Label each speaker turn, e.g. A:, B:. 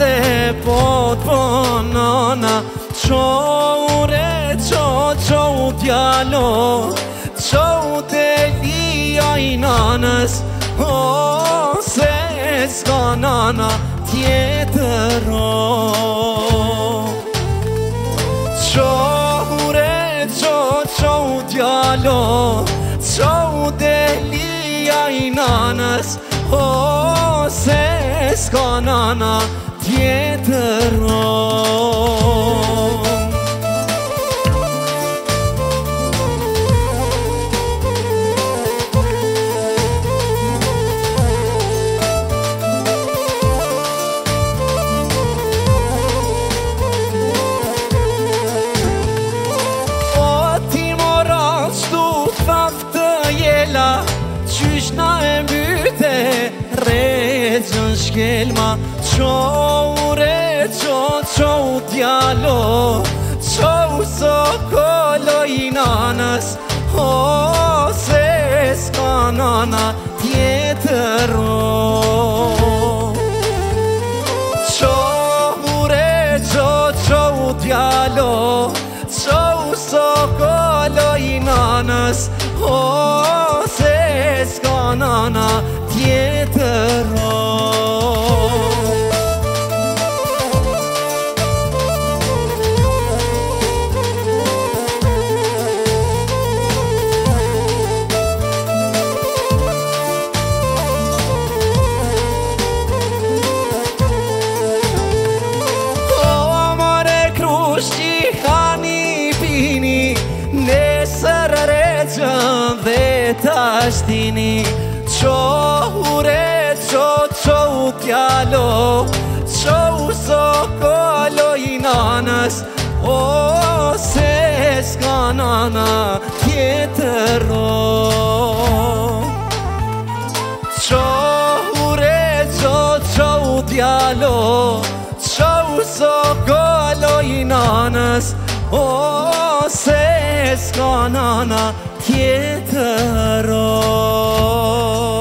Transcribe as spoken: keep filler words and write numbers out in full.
A: dhe po t'ponona Qo re, qo, qo djalo Qo delia i nanës O, se s'ka nana tjetër o Qo re, qo, qo djalo Qo delia i nanës O, se s'ka nana tjetër o Qysh na e mbyte regjën shkelma Qo re, qo, qo djalo Qo sokolo i nanës O, se s'ka nana tjetër o Qo re, qo, qo djalo Qo sokolo i nanës O, se s'ka nana tjetër o O, more krushti hani pini Nesër regjën dhe tashtini Qo re, qo, qo djalo Qo sokolo i nanës O, se s'ka nana tjetër o Qo re, qo, qo djalo Qo sokolo i nanës O, se s'ka nana tjetër o